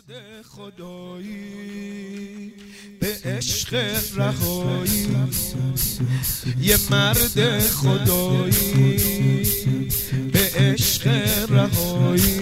خدایی به عشق رهایی، یه مرد خدایی به عشق رهایی،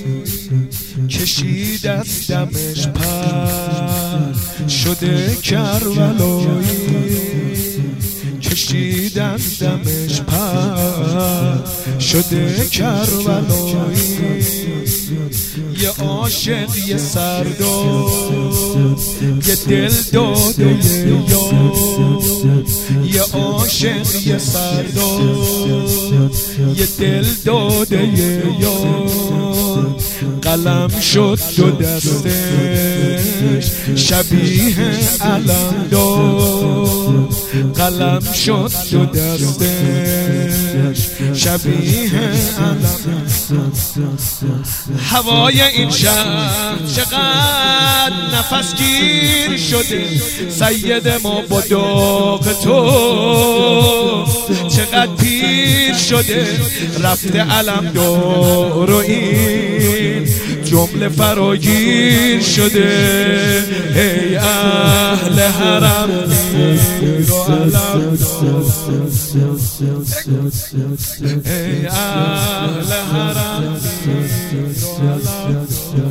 کشید از دمش پر شده کربلایی، کشید از دمش پر شده کربلایی، یه عاشق یه سردار یه دل داده یه یار، یه عاشق یه سردار یه دل داده یه یار، قلم شد دو دستش شبیه علمدار، قلم شد دو دستش شبیه علم. هوای این شهر چقدر نفس گیر شده، سید ما با داغ تو چقدر پیر شده، رفته علمدار و این جمله فراگیر شده. ای اهل حرم میر و علمدار، ای اهل حرم میر و علمدار،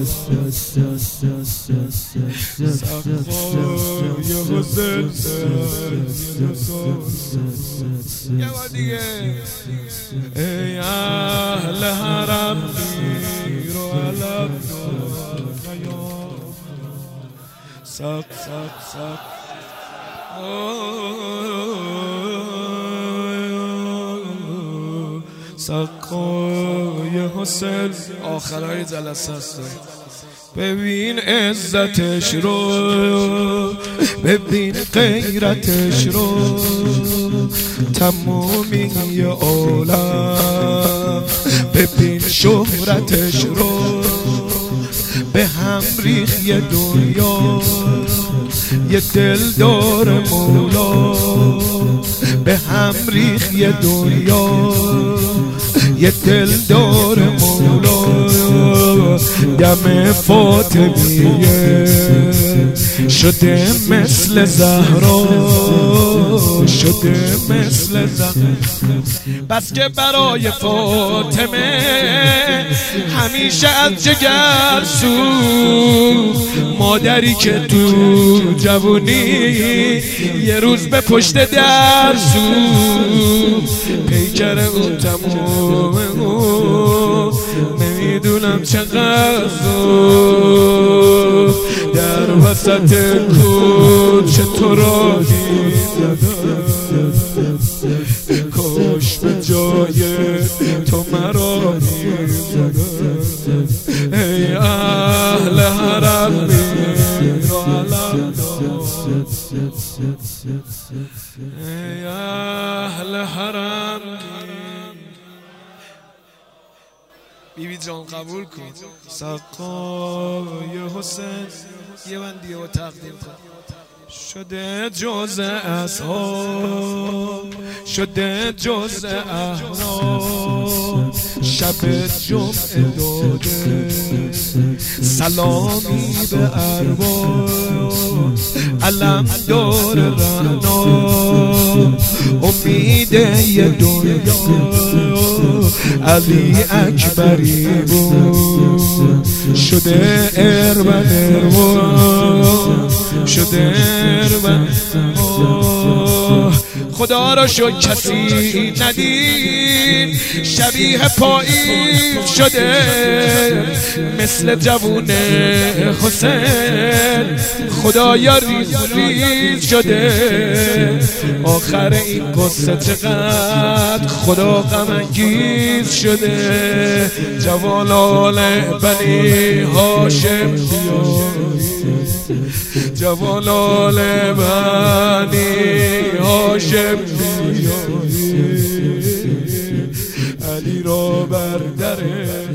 صفای حسین یه بار دیگه. ای اهل حرم میر و علمدار، سق سق سق سقای حسین. آخرای جلسه است، ببین عزتش رو، ببین غیرتش رو، تمامی عالم ببین شهرتش رو، به هم ریخ یه دنیا یه دلدار مولا، به هم ریخ یه دنیا یه دلدار مولا، دم فاطمیه شده مثل زهرا، شده مثل زهرا، بس که برای فاطمه همیشه از جگر سوخت، مادری که تو جوونی یه روز به پشت در سوخت، پیکر اون تمومه نمیدونم چقدر زود در وسط کوچه تو را دیدم، کاش به جای تو مرا می‌زدم. ای اهل حرم میر و علمدار، ای اهل حرم. بیبی جان قبول کن سقای حسین، یه بندیه و تقدیم کن. شده جز اصحاب، شده جز احرام، شب جمعه داده سلامی به ارواح، علمدار رعنا امید یه دنیا، علی اکبری بود شده اربن ارواح، شده اربن خدا را شد کسی ندید، شبیه پاییز شده مثل جوون حسین، خدایا ریز ریز شده. آخر این قصه چقدر خدا غم انگیز شده، جوانان بنی هاشم جوانان بنی هاشم علی را بر در